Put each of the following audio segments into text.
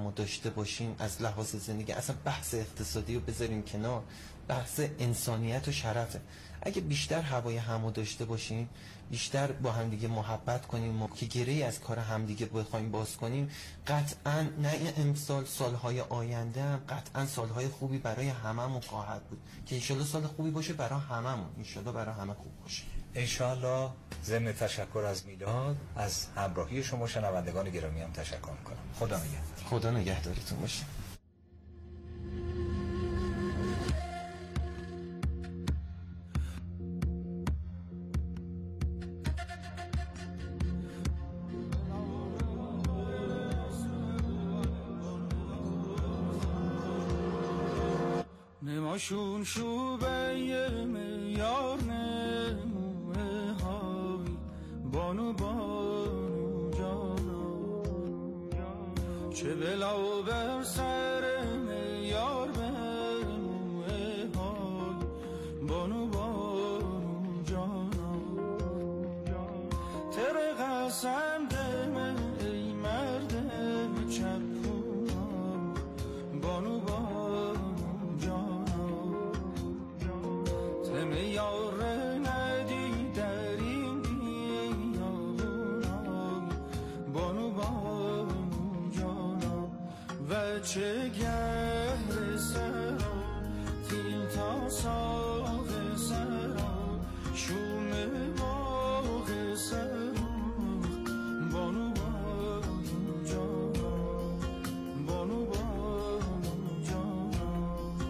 همو داشته باشیم از لحاظ زندگی، اصلا بحث اقتصادی رو بذاریم کنار، بحث انسانیت و شرفه. اگه بیشتر هوای همو داشته باشیم، بیشتر با همدیگه محبت کنیم که گره‌ای از کار همدیگه بخوایم باز کنیم، قطعا نه این امسال، سالهای آینده هم قطعا سالهای خوبی برای هممون خواهد بود که انشالله سال خوبی باشه برای هممون، انشالله برای همه خوب باشه انشالله. ضمن تشکر از میلاد، از همراهی شما شنوندگان گرامی هم تشکر میکنم. خدا نگهدار. خدا نگهدارتون باشه. نماشون شوبه میار نموه های بانو بانو جانا، چه بلا بر سر میار بموه های بانو بانو جانا، تر قسم دم ای مرد چپونا بانو بانو یار ندی در این بیابونم بانو بانو جانا، و چه گهر سرا تیل تا ساق سرا شوم باغ سرا بانو بانو جانا بانو بانو جانا.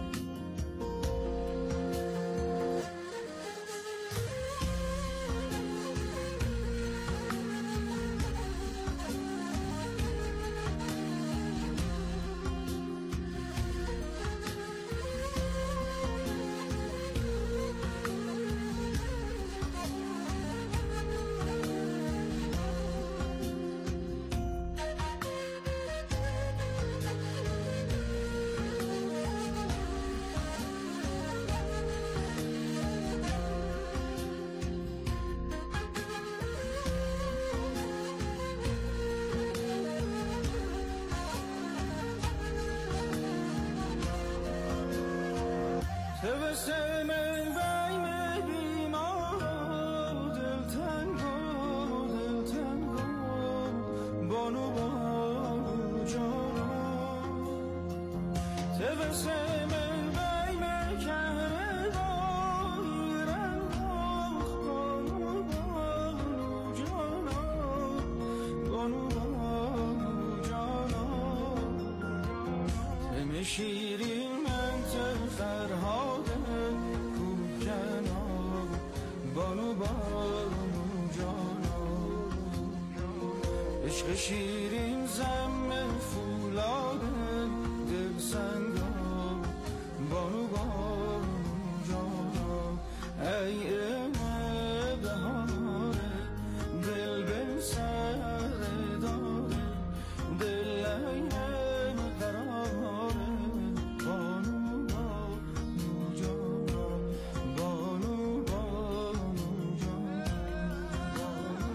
شیرین منطق فرهاد کوکنا بانو بانو جانا، عشق شیرین زم فولاد دل سنگا بانو بانو جانا، ای بهاره دل به سر داره دل این قراره بانو بانو جانا بانو بانو جانا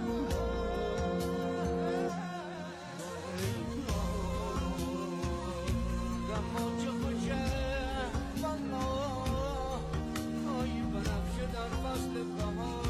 غم چه خوشه والا آی بنفشه در فصل بهار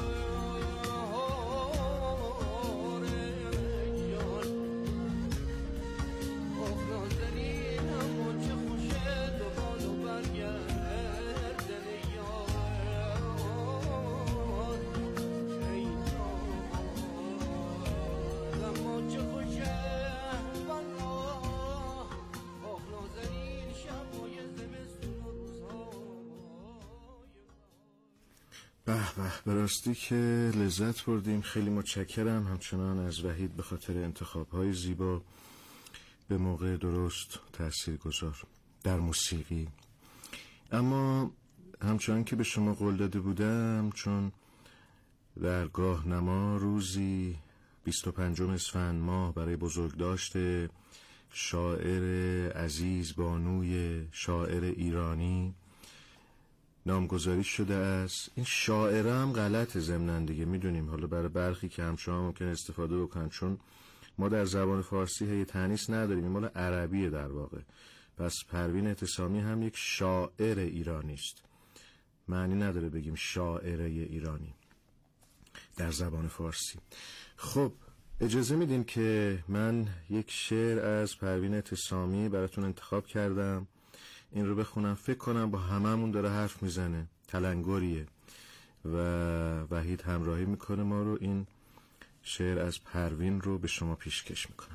به راستی که لذت بردیم. خیلی متشکرم همچنان از وحید به خاطر انتخاب‌های زیبا، به موقع درست، تاثیرگذار در موسیقی. اما همچنان که به شما قول داده بودم، چون در گاهنما روزی 25 اسفند ماه برای بزرگداشت شاعر عزیز، بانوی شاعر ایرانی نامگذاری شده است. این شاعره هم غلط ضمناً دیگه میدونیم، حالا برای برخی که همشما ممکن استفاده بکنن، چون ما در زبان فارسی هی تانیث نداریم، این مال عربیه در واقع. پس پروین اعتصامی هم یک شاعر ایرانی است. معنی نداره بگیم شاعره ایرانی در زبان فارسی. خب اجازه میدین که من یک شعر از پروین اعتصامی براتون انتخاب کردم، این رو بخونم. فکر کنم با هممون داره حرف میزنه، تلنگریه و وحید همراهی میکنه ما رو. این شعر از پروین رو به شما پیشکش میکنم.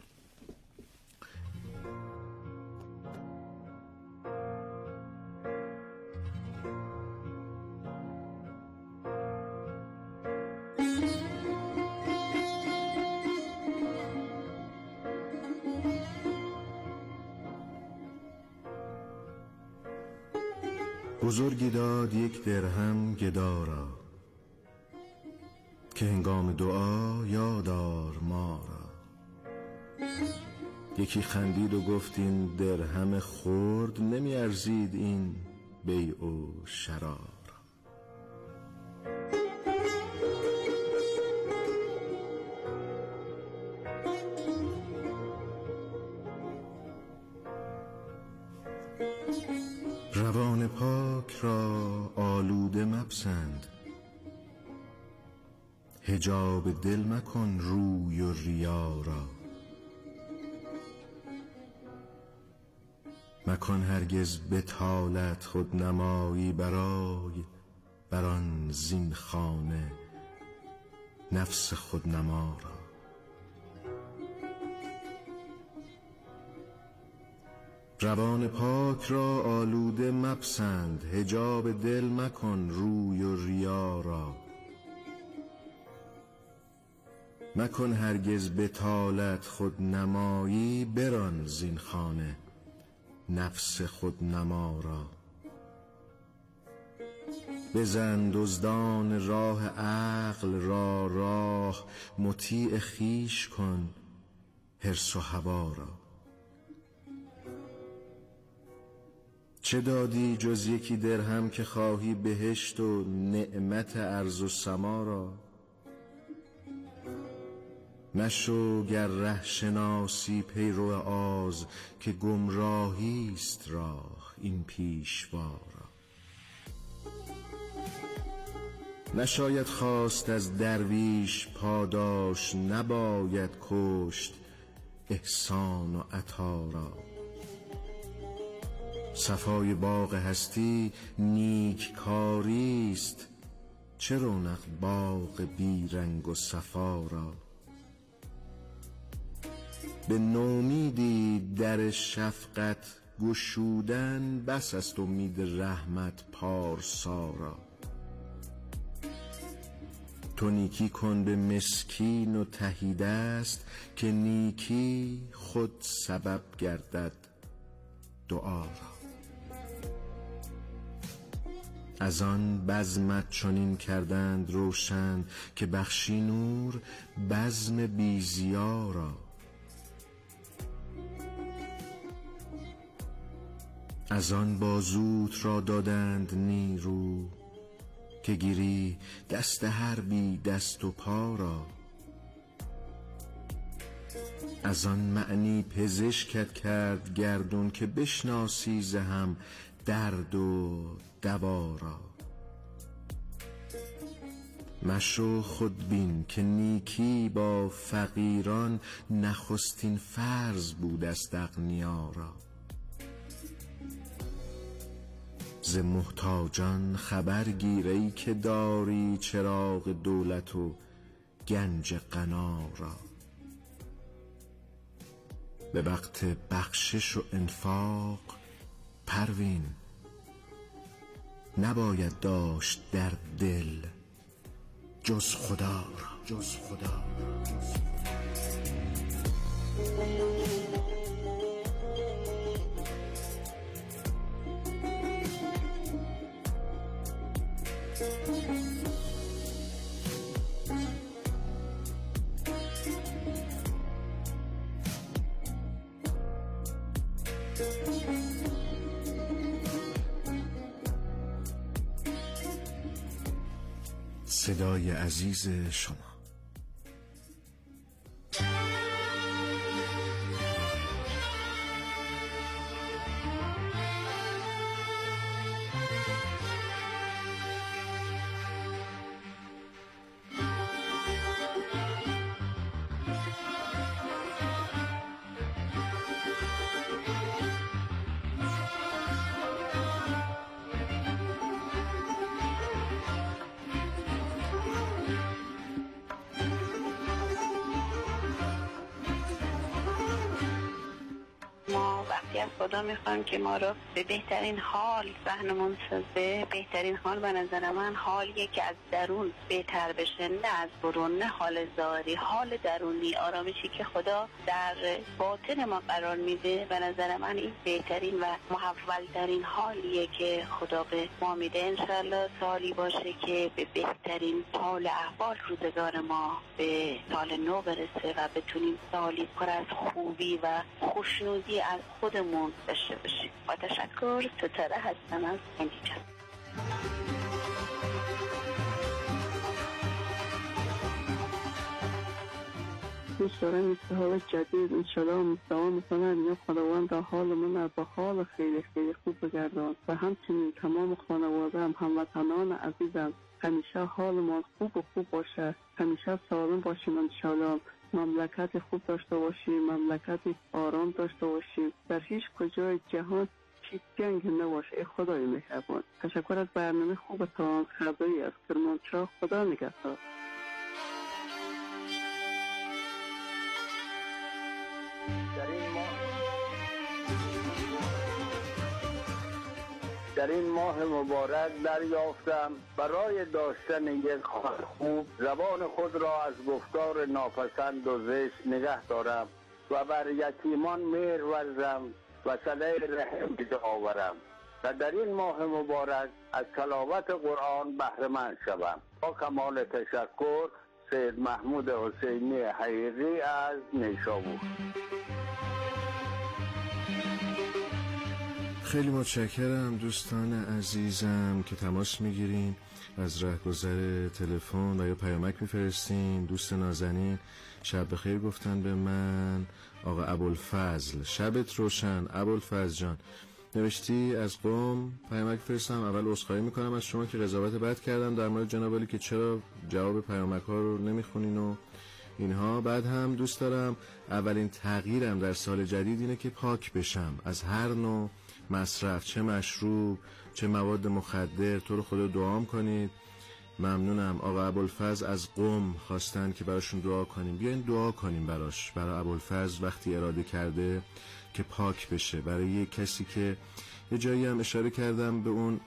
بزرگی داد یک درهم گدا را، که هنگام دعا یادار ما را. یکی خندید و گفت این درهم خرد، نمی ارزید این بیع و شرا را. روان پاک را آلوده مپسند، حجاب دل مکن روی و ریا را. مکن هرگز بطالت خود نمایی برای بران زین خانه نفس خود نما را. روان پاک را آلوده مپسند، حجاب دل مکن روی و ریا را. مکن هرگز بطالت خود نمایی بران زین خانه نفس خود نما را. بزن دزدان راه عقل را راه، مطیع خویش کن حرص و هوا را. چه دادی جز یکی درهم که خواهی بهشت و نعمت ارض و سما را. مشو گر ره شناسی پیرو آز، که گمراهی است راه این پیشوا را. نشاید خواست از درویش پاداش، نباید کشت احسان و عطا را. صفای باغ هستی نیک کاریست، چه رونق باغ بی رنگ و صفا را. به نومیدی در شفقت گشودن، بس است امید رحمت پارسا را. تو نیکی کن به مسکین و تهی دست، که نیکی خود سبب گردد دعا را. از آن بزمت چنین کردند روشن، که بخشی نور بزم بی ضیا را. از آن بازوت را دادند نیرو، که گیری دست هر بی دست و پا را. از آن معنی پزشکت کرد گردون، که بشناسی ز هم درد و دوا را. مشو خودبین که نیکی با فقیران، نخستین فرض بود است اغنیا را. ز محتاجان خبر گیر ای که داری چراغ دولت و گنج غنا را. به وقت بخشش و انفاق پروین، نباید داشت در دل جز خدا را. صدای عزیز شما. ما وقتی از خدا میخوایم که ما رو به بهترین حال ذهنمون سازه. بهترین حال به نظر من حالیه که از درون بهتر بشه، نه از برون، نه حال ظاهری، حال درونی، آرامشی که خدا در باطن ما قرار میده. به نظر من این بهترین و محولترین حالیه که خدا به ما میده. انشالله سالی باشه که به بهترین حال احوال روزگار ما به سال نو برسه و بتونیم سالی پر از خوبی و خوشنودی از خودمون داشته باشیم. با تشکر، ستاره هستم از هندیجا. دوست دارم این حال جدید انشالله مستوان میکنم یا خداوند در حال من با حال خیلی خیلی خوب بگردان و همچنین تمام خانواده هم هموطنان عزیزم همیشه حال ما خوب و خوب باشه، همیشه سالم باشیم انشالله، مملکت خوب داشته باشیم، مملکت آرام داشته باشیم، در هیچ کجای جهان چیز جنگ نباشه. ای خدای مهربان، تشکر از برنامه خوبتان. خبری از کرمانشاه، خدا نگهدار. در این ماه مبارک دریافتم برای داشتن یک حال خوب زبان خود را از گفتار ناپسند و زشت نگه دارم و بر یتیمان مهر ورزم و صله رحم بجا آورم و در این ماه مبارک از تلاوت قرآن بهره مند شوم. با کمال تشکر، سید محمود حسینی حقیقی از نیشابور. خیلی متشکرم دوستان عزیزم که تماس میگیرین، از رهگذر تلفن و یا پیامک میفرستین. دوست نازنین شب بخیر گفتن به من، آقا ابوالفضل. شبت روشن ابوالفضل جان. نوشتی از قم پیامک فرستم. اول عذرخواهی میکنم از شما که قضاوت بد کردم در مورد جناب علی که چرا جواب پیامک ها رو نمیخونین و اینها. بعد هم دوست دارم اولین تغییرم در سال جدید اینه که پاک بشم از هر نوع مصرف، چه مشروب چه مواد مخدر. تو رو خدا دعام کنید. ممنونم. آقا ابوالفضل از قم خواستن که براشون دعا کنیم. بیاین دعا کنیم براش، برای ابوالفضل وقتی اراده کرده که پاک بشه. برای یک کسی که یه جایی هم اشاره کردم به اون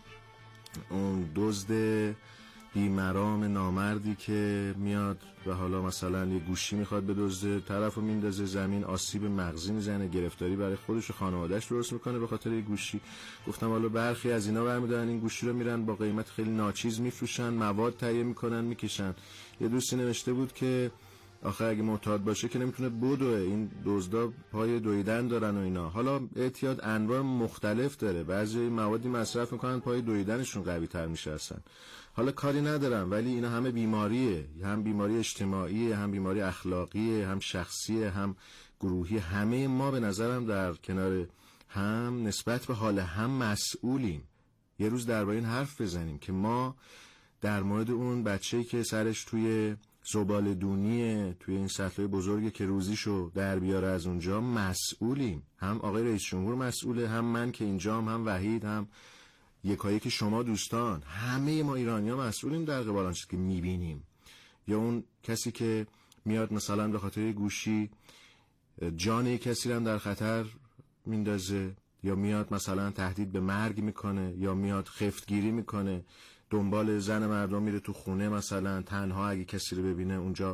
دزد بیمرام نامردی که میاد و حالا مثلا یه گوشی میخواد بدزده، طرفو میندازه زمین، آسیب مغزی میزنه، گرفتاری برای خودش و خانواده‌اش درست میکنه به خاطر یه گوشی. گفتم حالا برخی از اینا برمیدارن این گوشی رو میرن با قیمت خیلی ناچیز میفروشن، مواد تهیه میکنن میکشن. یه دوستی نوشته بود که آخه اگه معتاد باشه که نمیتونه بدوه، این دزدا پای دویدن دارن و اینا. حالا اعتیاد انواع مختلف داره، بعضی موادی مصرف میکنن پای دویدنشون قوی تر میشه اصلا. حالا کاری ندارم، ولی اینا همه بیماریه، هم بیماری اجتماعیه، هم بیماری اخلاقیه، هم شخصیه، هم گروهی. همه ما به نظرم در کنار هم نسبت به حال هم مسئولیم. یه روز درباره این حرف بزنیم که ما در مورد اون بچه‌ای که سرش توی زباله دونیه، توی این سطح بزرگی که روزیشو در بیاره از اونجا، مسئولیم. هم آقای رئیس جمهور مسئوله، هم من که اینجام، هم وحید، هم یکایی که شما دوستان، همه ما ایرانی‌ها مسئولیم در قبال آنچه که می‌بینیم. یا اون کسی که میاد مثلا به خاطر گوشی جان یک کسی هم در خطر میندازه، یا میاد مثلا تهدید به مرگ میکنه، یا میاد خفتگیری میکنه، دنبال زن مردم میره تو خونه مثلا تنها، اگه کسی رو ببینه اونجا.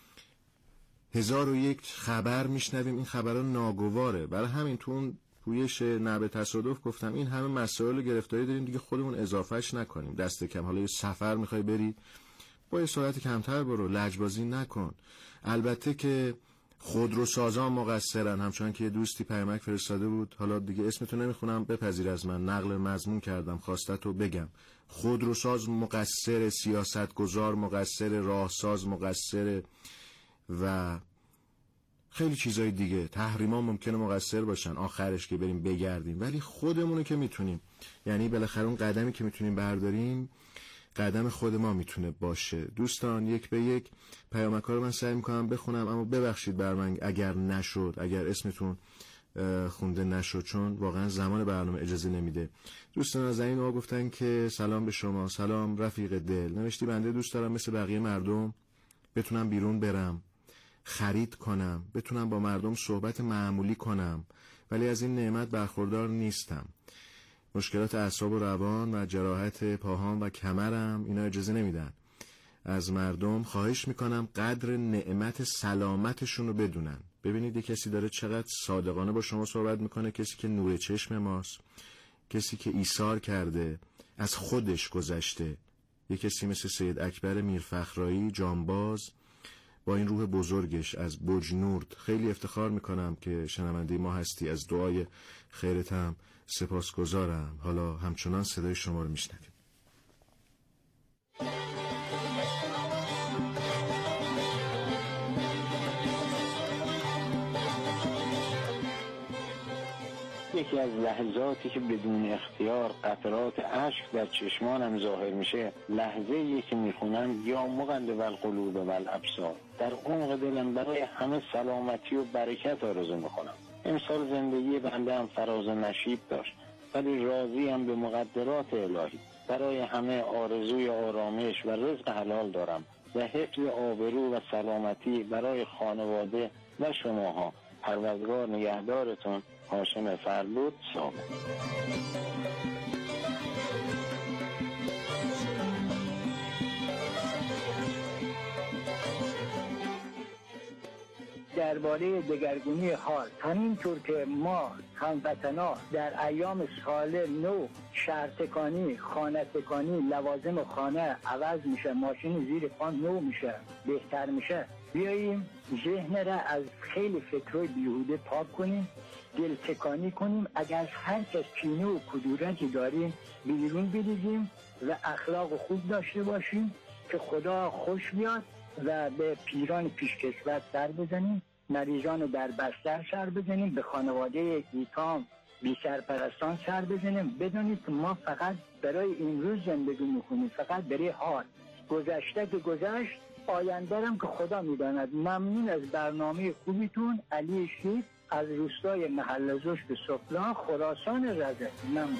1001 خبر میشنویم، این خبرها ناگواره. برای همین تو اون پویش نه به تصادف گفتم این همه مسائل گرفتاری داریم دیگه، خودمون اضافهش نکنیم. دست کم حالا یه سفر میخوای بری با یه سرعت کمتر برو، لجبازی نکن. البته که خودروسازان مقصرن، همچنان که یه دوستی پیامک فرستاده بود، حالا دیگه اسمتو نمیخونم، بپذیر از من، نقل مضمون کردم، خواستتو بگم. خودروساز مقصر، سیاستگزار مقصر، راهساز مقصر و خیلی چیزای دیگه. تحریما ممکنه مقصر باشن آخرش که بریم بگردیم، ولی خودمونه که میتونیم، یعنی بالاخره اون قدمی که میتونیم برداریم قدم خود ما میتونه باشه. دوستان یک به یک پیامک‌ها رو من سعی میکنم بخونم، اما ببخشید بر من اگر نشد، اگر اسمتون خونده نشد، چون واقعا زمان برنامه اجازه نمیده. دوستان از این ها گفتن که سلام به شما. سلام رفیق دل. نوشتی بنده دوست دارم مثل بقیه مردم بتونم بیرون برم، خرید کنم، بتونم با مردم صحبت معمولی کنم، ولی از این نعمت برخوردار نیستم. مشکلات اعصاب و روان و جراحت پاهام و کمرم اینا اجازه نمیدن. از مردم خواهش میکنم قدر نعمت سلامتشون رو بدونن. ببینید یه کسی داره چقدر صادقانه با شما صحبت میکنه، کسی که نور چشم ماست، کسی که ایثار کرده، از خودش گذشته. یه کسی مثل سید اکبر میرفخرایی جانباز با این روح بزرگش از بجنورد. خیلی افتخار میکنم که شنونده ما هستی، از دعای خیرت هم سپاسگزارم. حالا همچنان صدای شما رو میشنویم. یکی از لحظاتی که بدون اختیار قطرات اشک در چشمانم ظاهر میشه، لحظه‌ای که میخونم یا مقلب القلوب و الابصار، در عمق دلم برای همه سلامتی و برکت آرزو میکنم. امسال زندگی بنده هم فراز و نشیب داشت، ولی راضی هم به مقدرات الهی. برای همه آرزوی آرامش و رزق حلال دارم و حفظ آبرو و سلامتی برای خانواده و شماها. پروردگار نگهدارتون. هاشم فرلود سامه. درباره دگرگونی حال، همینطور که ما هموطنا در ایام سال نو شهرتکانی، خانه‌تکانی، لوازم خانه عوض میشه، ماشین زیر پا نو میشه، بهتر میشه، بیاییم ذهن را از خیلی فکرهای بیهوده پاک کنیم، دل تکانی کنیم. اگر هر کس کینه و کدورتی داریم بیرون بریزیم و اخلاق خوب داشته باشیم که خدا خوش بیاد و به پیران پیشکسوت سر بزنیم، مریضان در بستر سر بزنیم، به خانواده ایتام بی سرپرستان سر بزنیم. بدونید که ما فقط برای این روز زندگی میکنیم، فقط برای حال. گذشته که گذشت، آینده هم که خدا میداند. ممنون از برنامه خوبیتون. علی شید از روستای محله زشت سفلا، خراسان رضا. ممنون.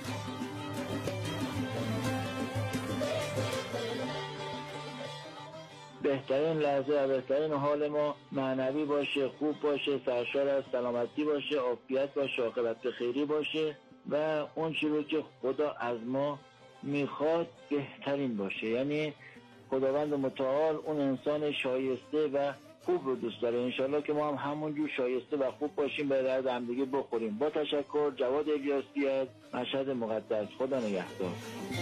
بهترین لحظه و بهترین حال ما معنوی باشه، خوب باشه، سرشار از سلامتی باشه، عافیت باشه، عاقبت خیری باشه و اون چیزی رو که خدا از ما میخواد بهترین باشه. یعنی خداوند متعال اون انسان شایسته و خوب رو دوست داره. انشالله که ما هم همونجور شایسته و خوب باشیم، به درد همدیگه بخوریم. با تشکر. جواد الیاسی از مشهد مقدس. خدا نگهدار.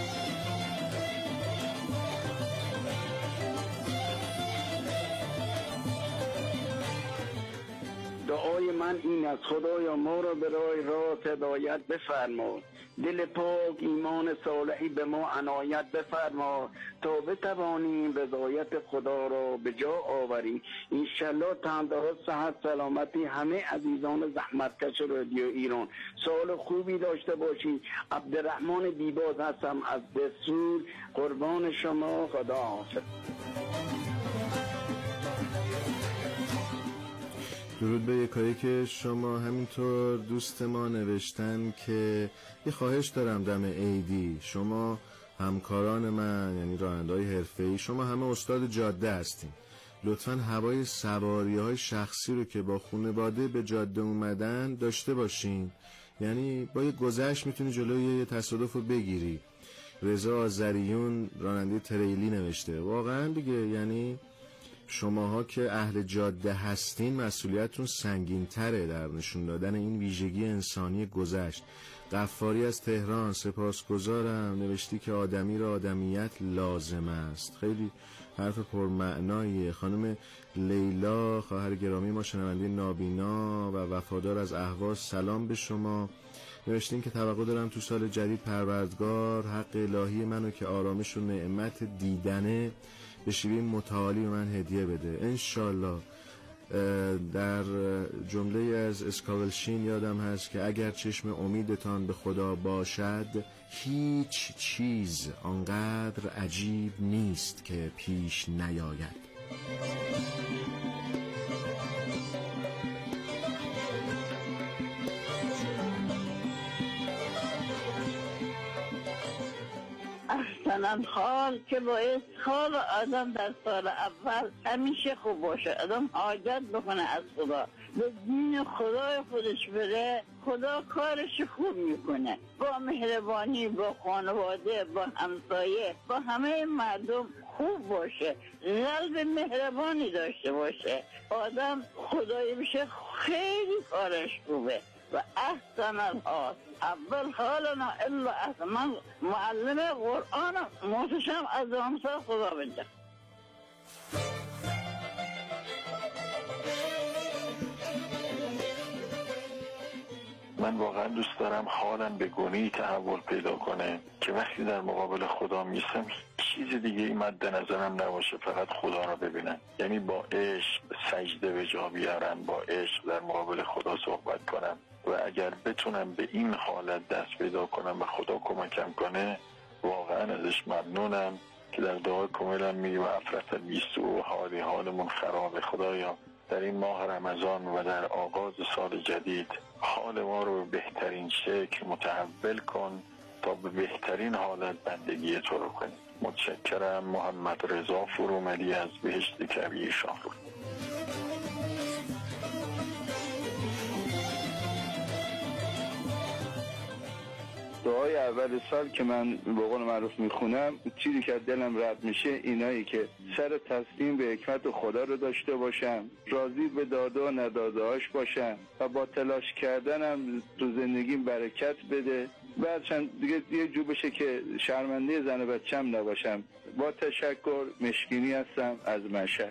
دعای من این از خدایا ما را به راه راست هدایت بفرما، دل پاک ایمان صالحی به ما عنایت بفرما تا بتوانیم رضایت خدا را به جا آوریم. انشالله تندرست، صحت، سلامتی همه عزیزان زحمتکش رادیو ایران. سال خوبی داشته باشید. عبدالرحمن دیباز هستم از دسور. قربان شما. خدا حافظ. درود به یکایی که شما. همینطور دوست ما نوشتن که یه خواهش دارم دم عیدی، شما همکاران من یعنی راننده‌های حرفه‌ای، شما همه استاد جاده هستین، لطفاً هوای سواری‌های شخصی رو که با خانواده به جاده اومدن داشته باشین. یعنی با یه گذشت میتونی جلوی یه تصادف رو بگیری. رضا آذریون راننده تریلی نوشته واقعاً دیگه، یعنی شماها که اهل جاده هستین مسئولیتتون سنگین تره در نشون دادن این ویژگی انسانی گذشت. غفاری از تهران سپاسگزارم، نوشتی که آدمی را آدمیت لازم است. خیلی حرف پرمعناییه. خانم لیلا خواهر گرامی ما، شنونده نابینا و وفادار از اهواز، سلام به شما. نوشتین که توقع دارم تو سال جدید پروردگار حق الهی منو که آرامش و نعمت دیدنه به شیوه متعالی به من هدیه بده انشالله. در جمله از اسکاولشین یادم هست که اگر چشم امیدتان به خدا باشد هیچ چیز آنقدر عجیب نیست که پیش نیاید. احسن حال که باعث حال آدم در سال اول همیشه خوب باشه، آدم حاجت بکنه از خدا. به دین خدای خودش بره، خدا کارش خوب میکنه. با مهربانی، با خانواده، با همسایه، با همه مردم خوب باشه، قلب مهربانی داشته باشه، آدم خدایی بشه، خیلی کارش خوبه. و احسن الحال اول حالنا الا احسن. من معلم قرآنم، محتشم از همسا خدا بده. من واقعا دوست دارم حالم به گونه‌ای تحول پیدا کنه که وقتی در مقابل خدا میستم چیز دیگه ای مد نظرم نباشه، فقط خدا رو ببینم. یعنی با عشق سجده به جا بیارم، با عشق در مقابل خدا صحبت کنم و اگر بتونم به این حالت دست پیدا کنم و خدا کمکم کنه، واقعا ازش ممنونم که در دعای کاملم میگه و افرط بیستو حالمون خراب. خدایا در این ماه رمضان و در آغاز سال جدید حال ما رو به بهترین شکل متحول کن تا به بهترین حالت بندگی تو رو کنیم. متشکرم. محمد رضا فروملی از بهشت کبیر شاهرود. دعای اول سال که من به قول معروف میخونم، چیزی که دلم رد میشه اینایی که سر تسلیم به حکمت خدا رو داشته باشم، راضی به داده و نداده‌اش باشم و با تلاش کردنم تو زندگیم برکت بده. بعدش دیگه یه جو بشه که شرمنده زن و بچه‌م نباشم. با تشکر. مشکینی هستم از مشهد.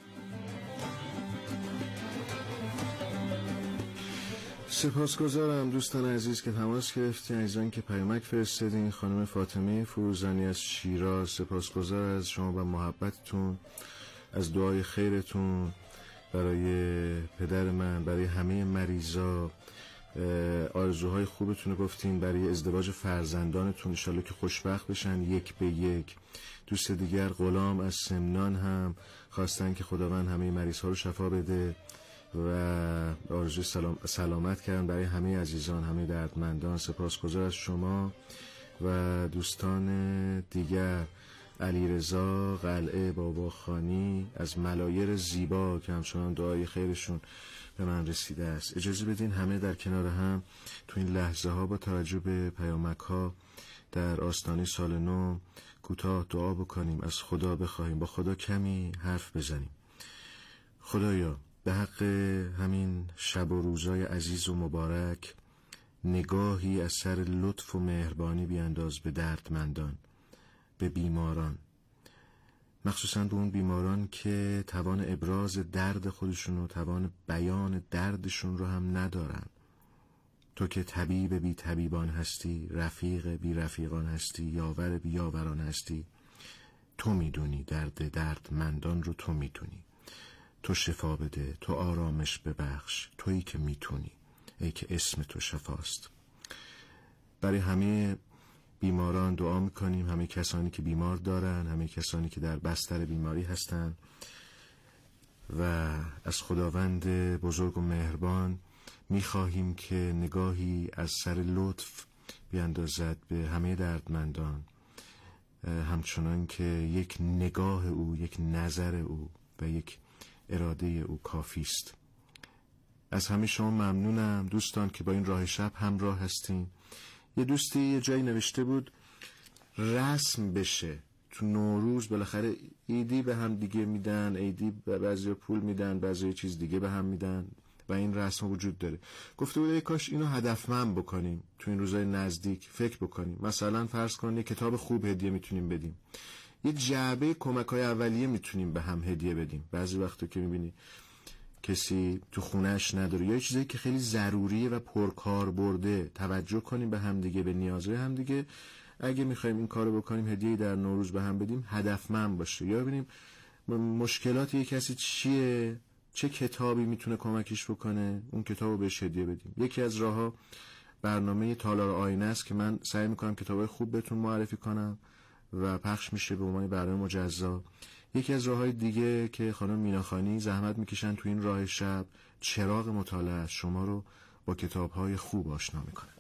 سپاسگزارم دوستان عزیز که تماس گرفتین، عزیزان که پیامک فرستادین. خانم فاطمه فروزانی از شیراز، سپاسگزار از شما و محبتتون، از دعای خیرتون برای پدر من، برای همه مریضا. آرزوهای خوبتون رو گفتین برای ازدواج فرزندانتون، انشالله که خوشبخت بشن یک به یک. دوست دیگر غلام از سمنان هم خواستن که خداوند همه مریض ها رو شفا بده و آرزوی سلامت کردن برای همه عزیزان، همه دردمندان. سپاسگزار از شما و دوستان دیگر. علیرضا قلعه باباخانی از ملایر زیبا که همچنان دعای خیرشون به من رسیده است. اجازه بدین همه در کنار هم تو این لحظه ها با توجه به پیامک ها در آستانه سال نو کوتاه دعا بکنیم، از خدا بخواهیم، با خدا کمی حرف بزنیم. خدایا به حق همین شب و روزای عزیز و مبارک نگاهی از سر لطف و مهربانی بیانداز به دردمندان، به بیماران، مخصوصا به اون بیماران که توان ابراز درد خودشون و توان بیان دردشون رو هم ندارن. تو که طبیب بی طبیبان هستی، رفیق بی رفیقان هستی، یاور بی یاوران هستی، تو میدونی درد دردمندان رو، تو میدونی. تو شفا بده، تو آرامش ببخش، تویی که میتونی، ای که اسم تو شفاست. برای همه بیماران دعا میکنیم، همه کسانی که بیمار دارن، همه کسانی که در بستر بیماری هستن و از خداوند بزرگ و مهربان میخواهیم که نگاهی از سر لطف بیاندازد به همه دردمندان، همچنان که یک نگاه او، یک نظر او و یک اراده او کافی است. از همه شما ممنونم دوستان که با این راه شب همراه هستین. یه دوستی یه جایی نوشته بود رسم بشه تو نوروز بالاخره عیدی به هم دیگه میدن، عیدی بعضی پول میدن، بعضی چیز دیگه به هم میدن و این رسم وجود داره. گفته بود کاش اینو هدفمند بکنیم، تو این روزای نزدیک فکر بکنیم. مثلا فرض کنید کتاب خوب هدیه میتونیم بدیم، یه جعبه کمک‌های اولیه میتونیم به هم هدیه بدیم. بعضی وقتا که میبینی کسی تو خونهش نداره یا چیزی که خیلی ضروریه و پرکار برده، توجه کنیم به هم دیگه، به نیازهای هم دیگه. اگه میخوایم این کارو بکنیم، هدیه‌ای در نوروز به هم بدیم، هدفمند باشه. یا ببینیم مشکلات یک کسی چیه، چه کتابی میتونه کمکش بکنه، اون کتابو بهش هدیه بدیم. یکی از راه‌ها برنامه تالار آینه است که من سعی میکنم کتابای خوب بهتون معرفی کنم و پخش میشه به عنوان برنامه مجزا. یکی از راه‌های دیگه که خانم میناخانی زحمت میکشن تو این راه شب، چراغ مطالعه شما رو با کتاب‌های خوب آشنا میکنه.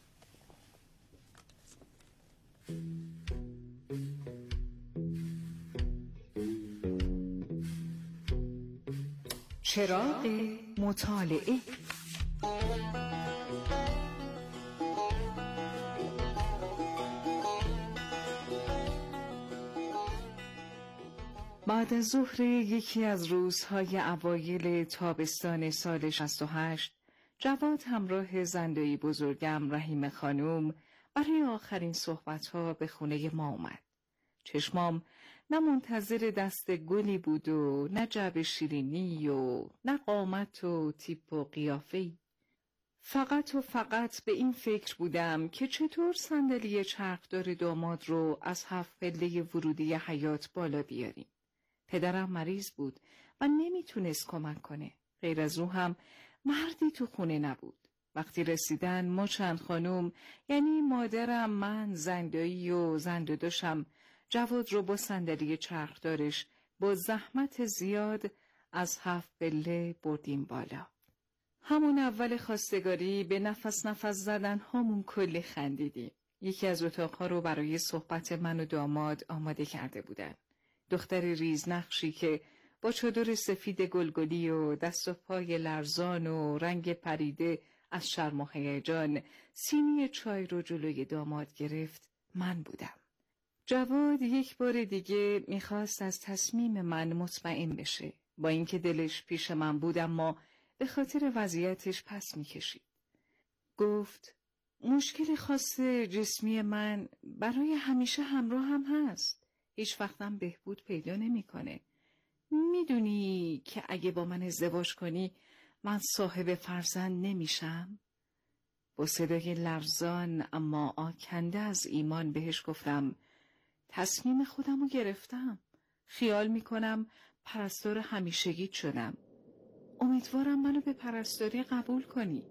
چراغ مطالعه. بعد از ظهر یکی از روزهای اوایل تابستان سال 68 جواد همراه زنده‌ای بزرگم رحیم خانوم برای آخرین صحبت‌ها به خونه ما اومد. چشمام نه منتظر دست گلی بود و نه جعبه شیرینی و نه قامت و تیپ و قیافه‌ای. فقط به این فکر بودم که چطور صندلی چرخدار داماد رو از 7 پله ورودی حیاط بالا بیاریم. پدرم مریض بود و نمیتونست کمک کنه. غیر از او هم مردی تو خونه نبود. وقتی رسیدن ما چند خانم، یعنی مادرم، من، زندایی و زنداداشم، جواد رو با صندلی چرخدارش با زحمت زیاد از 7 پله بردیم بالا. همون اول خواستگاری به نفس زدن هامون کلی خندیدیم. یکی از اتاقها رو برای صحبت من و داماد آماده کرده بودن. دختر ریزنقشی که با چادر سفید گلگلی و دست و پای لرزان و رنگ پریده از شرم و هیجان سینی چای رو جلوی داماد گرفت من بودم. جواد یک بار دیگه میخواست از تصمیم من مطمئن بشه، با اینکه دلش پیش من بود اما به خاطر وضعیتش پس میکشید. گفت مشکل خاص جسمی من برای همیشه همراه هم هست. هیچ وقتم بهبود پیدا نمیکنه. میدونی که اگه با من ازدواج کنی من صاحب فرزند نمیشم؟ با صدای لرزان اما آکنده از ایمان بهش گفتم تصمیم خودمو گرفتم. خیال میکنم پرستار همیشگیت شدم. امیدوارم منو به پرستاری قبول کنی.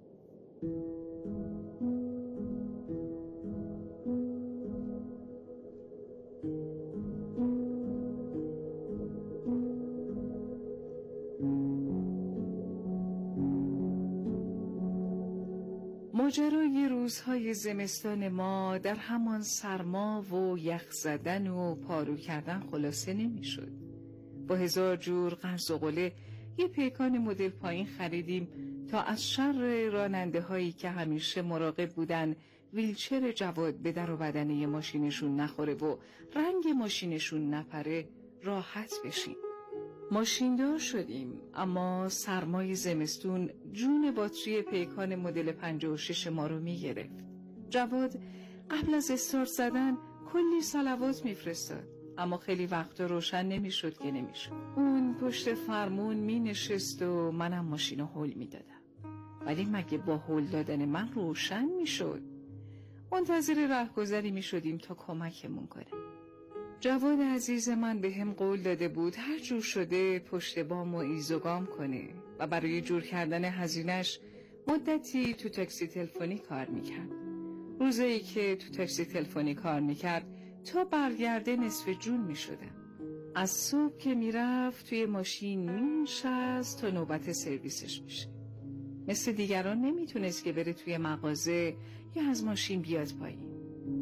ماجرای روزهای زمستان ما در همان سرما و یخ زدن و پارو کردن خلاصه نمی شد. با 1000 جور قرض و قله یه پیکان مدل پایین خریدیم تا از شر راننده هایی که همیشه مراقب بودن ویلچر جواد به در و بدنه ماشینشون نخوره و رنگ ماشینشون نپره راحت بشیم. ماشیندار شدیم اما سرمای زمستون جون باتری پیکان مدل 56 ما رو می گرفت. جواد قبل از استارت زدن کلی صلوات می فرستاد اما خیلی وقتا روشن نمی شد که نمی شد. اون پشت فرمون می نشست و منم ماشین رو هول می دادم. ولی مگه با هول دادن من روشن می شد؟ منتظر رهگذری می شدیم تا کمکمون کنه. جواد عزیز من به هم قول داده بود هر جور شده پشت بام و ایزوگام کنه و برای جور کردن هزینه‌اش مدتی تو تاکسی تلفنی کار میکرد. روزایی که تو تاکسی تلفنی کار میکرد تا برگرده نصف جون میشدم. از صبح که میرفت توی ماشین مینشست تا نوبت سرویسش میشه. مثل دیگران نمیتونست که بره توی مغازه یا از ماشین بیاد پایین.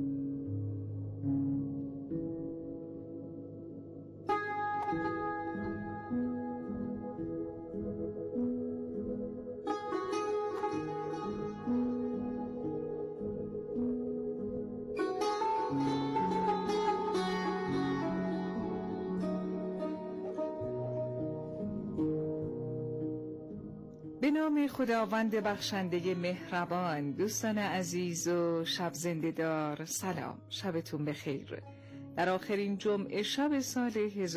به نام خداوند بخشنده مهربان. دوستان عزیز و شب زنده دار، سلام، شبتون بخیر. در آخرین جمعه شب سال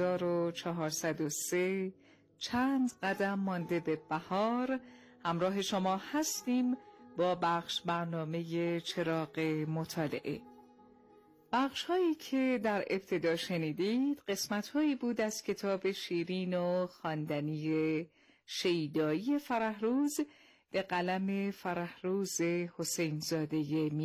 1403 چند قدم مانده به بهار همراه شما هستیم با برنامه چراغ مطالعه. بخش هایی که در ابتدا شنیدید قسمت هایی بود از کتاب شیرین و خواندنی شیدایی فرهروز به قلم فرهروز حسین زاده